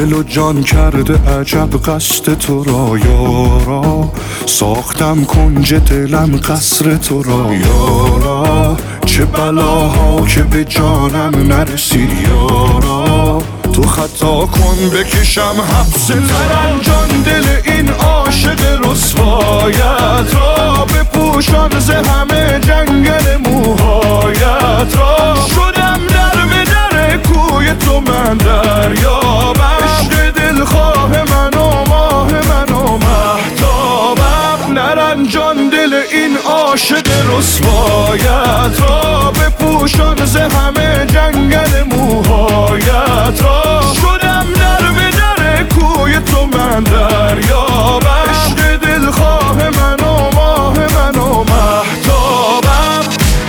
دل و جان کرده عجب قصد تو را یارا، ساختم کنج دلم قصر تو را یارا، چه بلاها که به جانم نرسید یارا، تو خطا کن بکشم حبس ترنجان دل این عاشق رسوایت را، بپوشان ز همه جنگل موهایت را، شدم در به در کوی تو من دریابم، عشق دلخواه من و ماه من و مهتابم، نرنجان دل این عاشق رسوایت را، بپوشان ز همه جنگل موهایت را، شدم در به در کوی تو من دریابم، عشق دلخواه من و ماه من و مهتابم.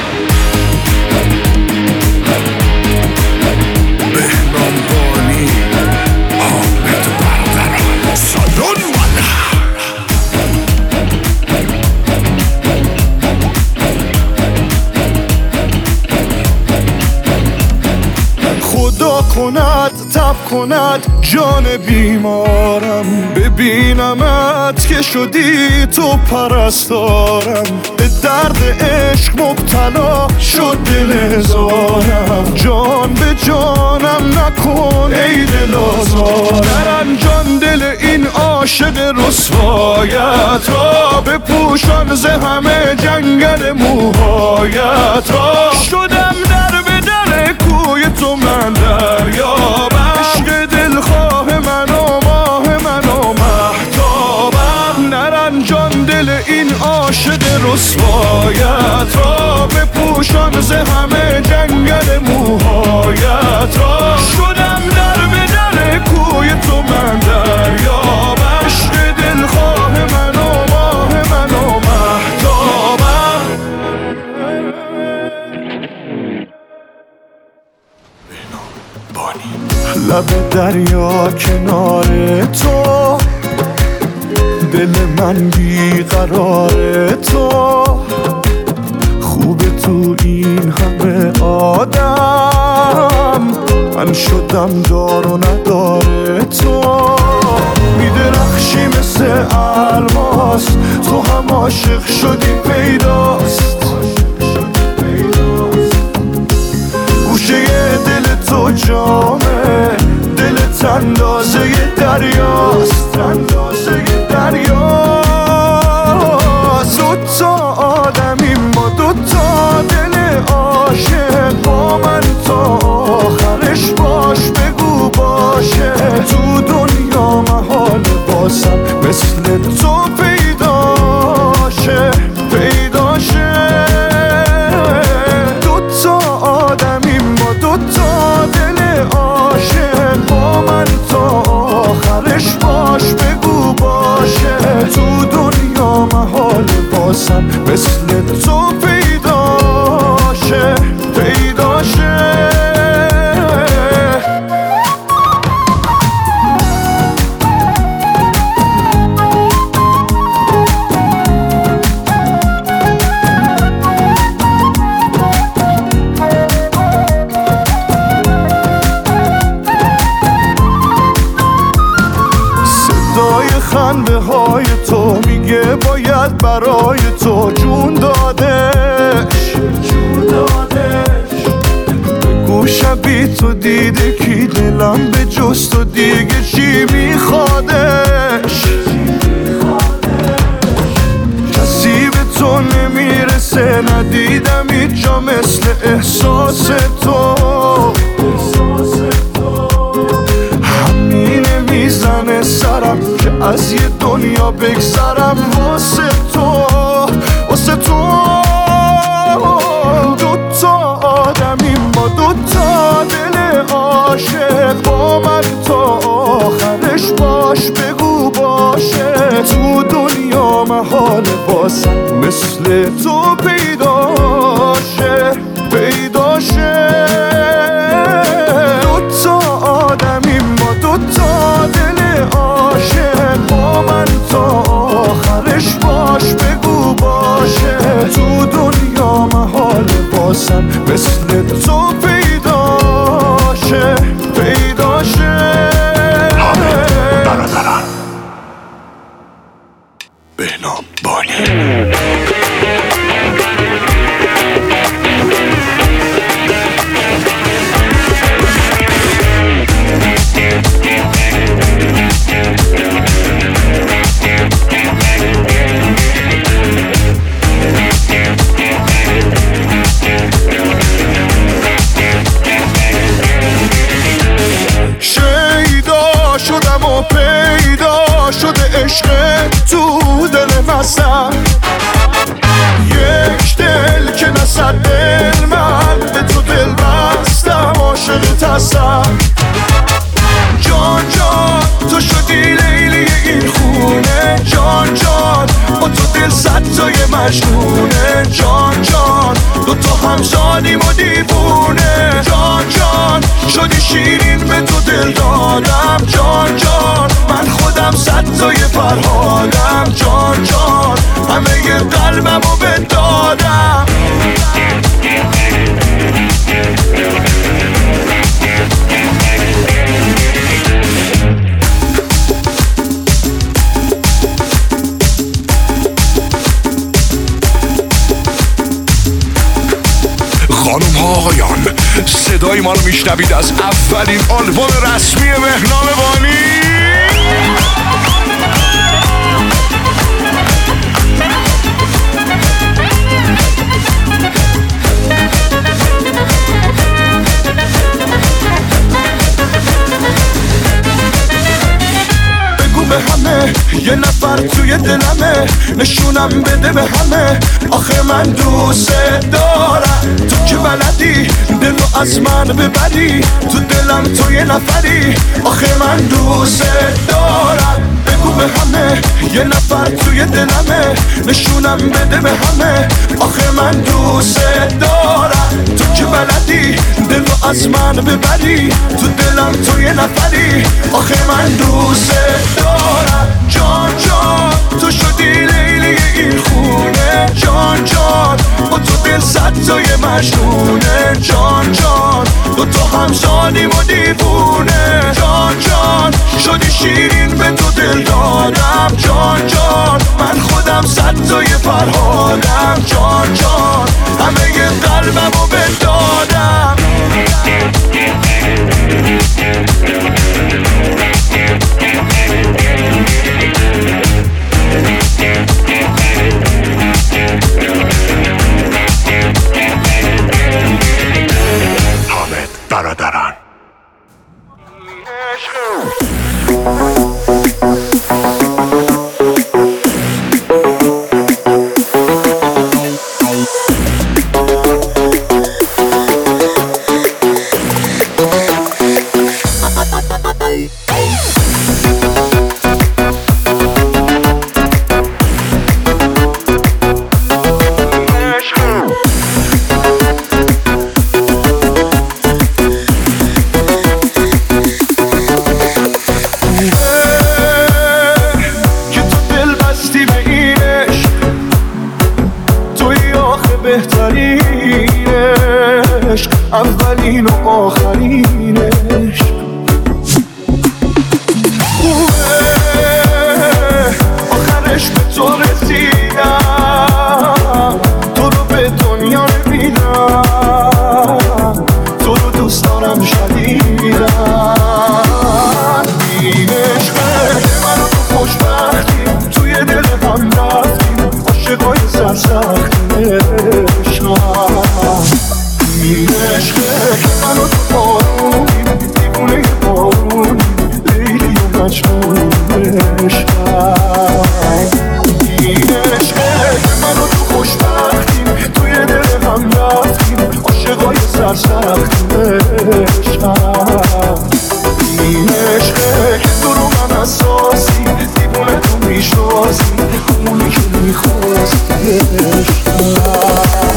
بهنام بانی حامد برقرار سالون خدا کند تب کند جان بیمارم، ببینمت که شدی تو پرستارم، به درد عشق مبتلا شد دل هزارم، جان به جانم نکن ای دل آزارم، نرنجان دل این عاشق رسوایت را، بپوشان ز همه جنگل موهایت را، شدم در به در کوی تو من دریابم، عشق دلخواه من و ماه من و مهتابم، نرنجان دل این عاشق رسوایت را، بپوشان ز همه جنگل موهایت را، شدم در به در کوی تو من دریابم، عشق دلخواه من و ماه من و مهتابم. لب دریا کنار تو، دل من بیقرار تو، خوب تو این همه آدم، من شدم دار و ندار تو، میدرخشی مثل الماس، تو هم عاشق شدی پیداست، گوشه دل تو جامه، دلت اندازه دریاست، اندازه دریاست، دوتا آدمیم ما دوتا دل عاشق، با من تا آخرش باش بگو باشه، تو دنیا محال باسم مثل تو پیداشه پیداشه، دوتا آدمیم ما دوتا دل عاشق، با من تا آخرش باش بگو باشه، تو دنیا محال باسم مثل تو پیداشه پیداشه. خنده های تو میگه باید برای تو جون دادش، بگو شبی تو دیده کی دلم به جز تو دیگه چی میخوادش، کسی به تو نمیرسه ندیدم هیچ جا مثل احساس تو، همینه میزنه سرم که از یه دنیا بگذرم واسه تو واسه تو، دوتا آدمیم ما دوتا دل عاشق، با من تا آخرش باش بگو باشه، تو دنیا محال باسم مثل تو پیداشه پیداشه، دوتا آدمیم ما دوتا دل عاشق، با من تا آخرش باش بگو باشه، تو دنیا محال باسم مثل تو پیداشه پیداشه. بهنام بانی. شیدا شدم و پیدا شده عشق تو دل وسط، یک دل که نصد دل من به تو دل بستم عاشق تصم. جان جان تو شدی لیلی این خونه، جان جان با تو دل صد تای مجنونه، جان جان دوتا همزادیم و دیوونه، جان جان شدی شیرین به تو دل دادم، جان جان من خودم صد تای فرهادم، جان جان همه ی قلبمو بدادم. خانم ها آقایان، صدای ما رو میشنوید از اولین آلبوم رسمی بهنام بانی. به همه یه نفر توی دلمه، نشونم بده به همه آخه من دوست دارم. تو که بلدی دلو از من ببری، تو دلم تو یه نفری آخه من دوست دارم. بگو به همه یه نفر توی دلمه، نشونم بده به همه آخه من دوست دارم. تو که بلدی دلو از من ببری، تو دلم تو یه نفری آخه من دوست دارم. جان جان تو شدی لیلی این خونه، جان جان با تو دل صد تای مجنونه، جان جان دوتا همزادیم و دیوونه، جان جان شدی شیرین به تو دل دادم، جان جان من خودم صد تای فرهادم، جان جان همه ی قلبمو بدادم. حامد برادران. بهترینش اولین و آخرینش خوبه، آخرش به تو رسیدم، تو رو به دنیا نمیدم، تو رو دوست دارم شدیدم. این عشقه که منو تو خوشبختیم توی دل هم رفتیم عاشقای سرسختیم. این عشقه که منو تو بارونیم دیوونه بارونیم لیلی و مجنون عشقم. این عشقه که منو تو خوشبختیم توی دل هم رفتیم عاشقای سرسختیم عشقم. این عشقه که تو رو من اساسی دیوونه تو میشناسی اونی که میخواستی عشقم.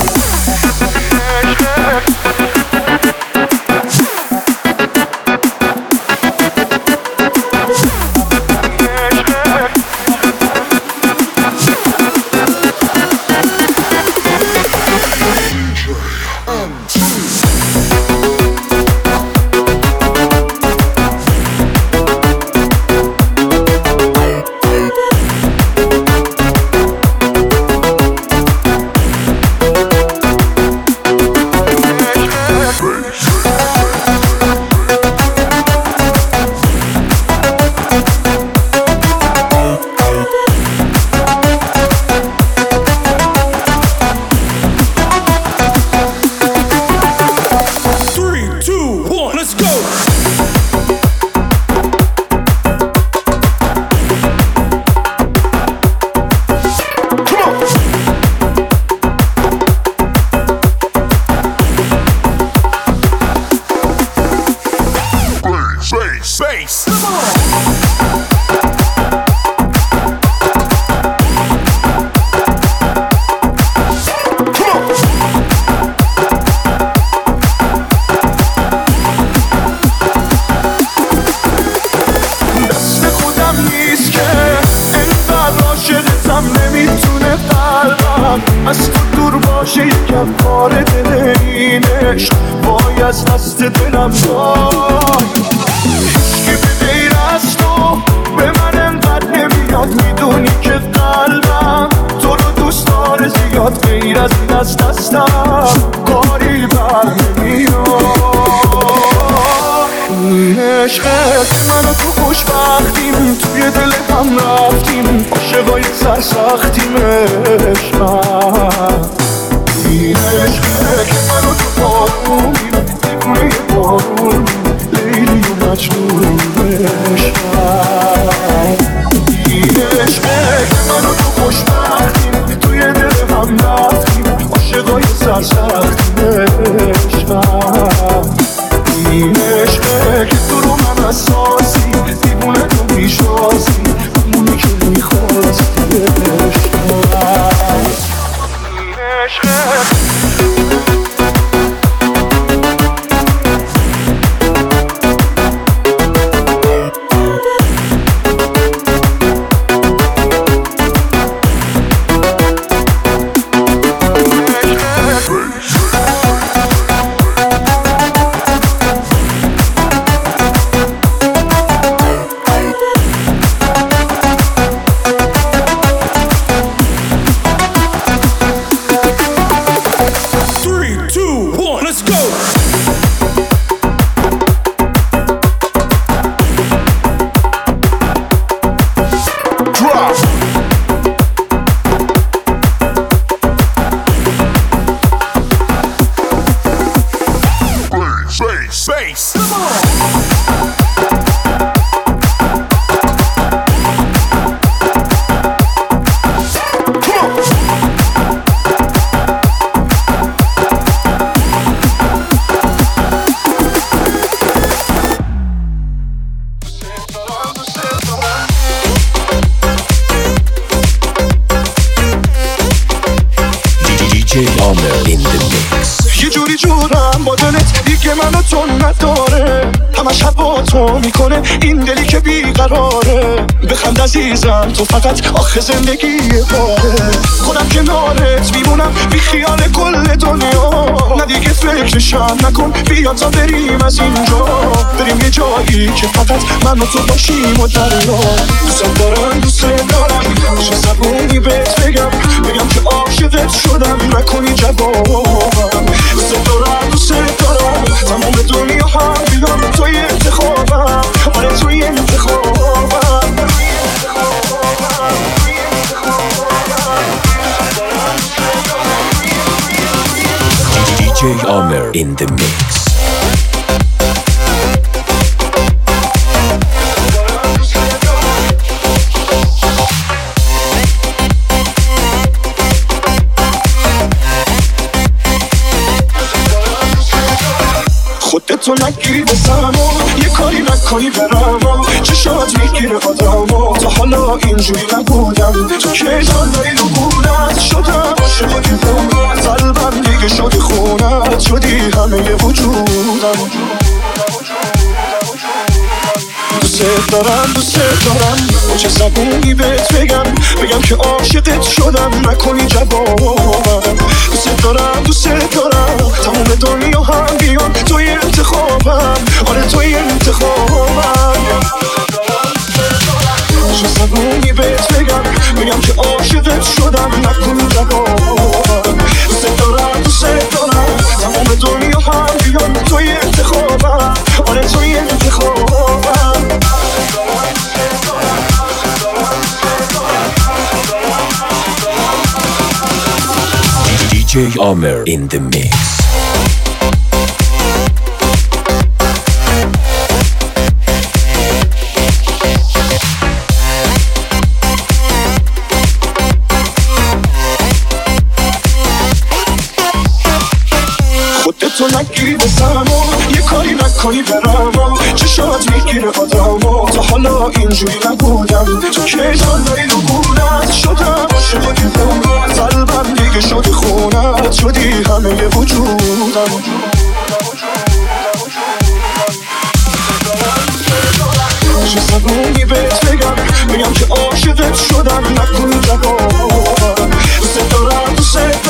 از تو دور باشه یکم پاره دل این عشق وای از دست دلم وای هیچکی به غیر از تو به من انقدر نمیاد میدونی که قلبم تو رو دوست داره زیاد غیر از این از دستم کاری بر نمیاد این عشقت منو تو خوشبختیم توی دل هم رفتیم عاشقای سرسختیم عشقم این عشقت منو تو بارونیم دیوونه بارون لیلی و مجنون عشقم این عشقت منو تو خوشبختیم توی دل هم رفتیم عاشقای سرسختیم عشقم این عشقه که تو رو من اساسی دیوونه تو میشازی همونی که میخواستی عشقم این عشقه یه جوری جورم با دلت دیگه منو تو نداره همش با تو میکنه این دلی که بیقراره بخند عزیزم تو فقط آخه زندگی باره خودم کنارت میمونم بی خیال کل دنیا نه دیگه فکرشم نکن بیا تا بریم از اینجا بریم یه جایی که فقط من و تو باشیم و دریا دوست دارم چه زبونی بهت بگم که عاشقت شدم نکنی جوابم دوست دارم تمام دنیا هم بیام توی انتخابم آره توی انتخابم DJ Amer in the mix. خودتو نگیری بسمو یه کاری نکنی برمو چشات میگیره آدمو تا حالا اینجوری نبودم تو که جان داری رو بودت شدم عاشق دیوونت قلبم دیگه شدی خونت شدی همه وجودم دوست دارم با چه زبونی بهت بگم که عاشقت شدم نکنی جوابم دوست دارم تمام دنیا هم بیان توی انتخابم آره توی انتخابم چه زبونی بهت بگم که عاشقت شدم نکنی جوابم دوست دارم تمام دنیا هم بیان توی انتخابم آره توی انتخابم DJ Amer in the mix. خودتو نگیری بسمو یه کاری نکنی برمو چشات میگیره آدمو تا حالا اینجوری نبودم تو که جان داری رو بودت شدم عاشق دیوونت قلبم دیگه شدی خونت شدی همه وجودم چه زبونی بهت بگم که عاشقت شدم نکنی جوابم دوست دارم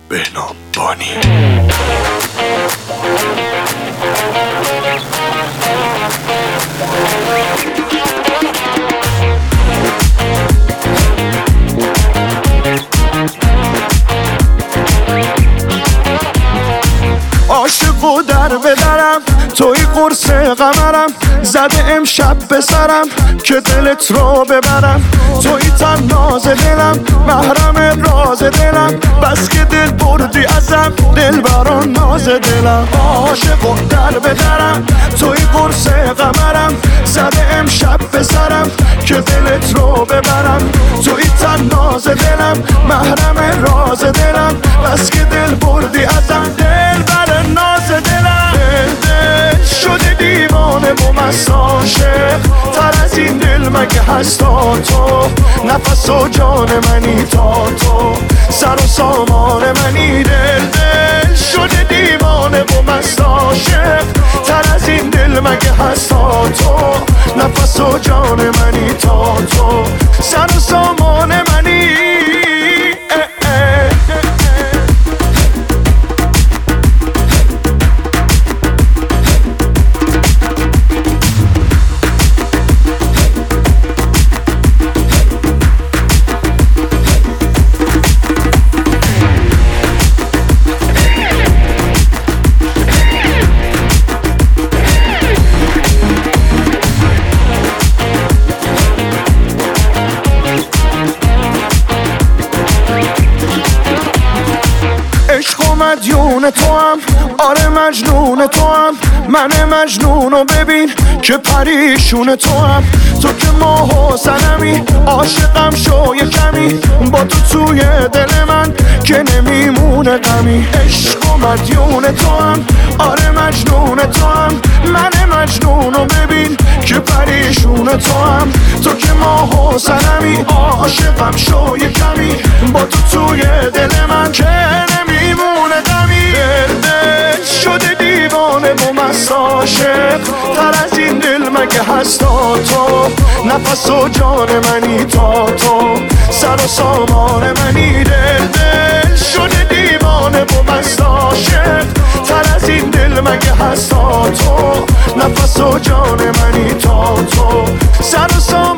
بهنام بانی. عاشق و در بدرم توی قرص قمرم، زده امشب به سرم که دلت رو ببرم. توی تناز دلم، محرم راز دلم، بس که دل بردی ازم، دل بران ناز دلم. عاشق و در بدرم توی قرص قمرم، زده امشب به سرم که دلت رو ببرم. توی تناز دلم، محرم راز دلم، بس که دل بردی ازم، دل بران ناز دلم. دل شده دیوانه و مست عاشق، تر از این دل مگه هست تا تو؟ نفس و جان منی تا تو، سر و سامان منی. دل شده دیوانه و مست عاشق، تر از این دل مگه هست تا تو؟ نفس و جان منی تا تو، سر و سامان منی. مدیون تو هم، آره مجنون تو هم، من مجنونو ببین که پریشون تو هم. تو که ماه و سنمی، عاشقم شو یه کمی، با تو توی دل من که نمیمونه غمی. عشق و مدیون تو هم، آره مجنون تو هم، من مجنونو ببین که پریشون تو هم. تو که ماه و سنمی، عاشقم شو یه کمی، با تو توی دل من که نمیمونه غمی. دل شده دیوانه و مست عاشق، تر از این دل مگه هست تا تو؟ نفس و جان منی تا تو، سر و سامان منی. دل شده دیوانه و مست عاشق، تر از این دل مگه هست تا تو؟ نفس و جان منی تا تو، سر و سامان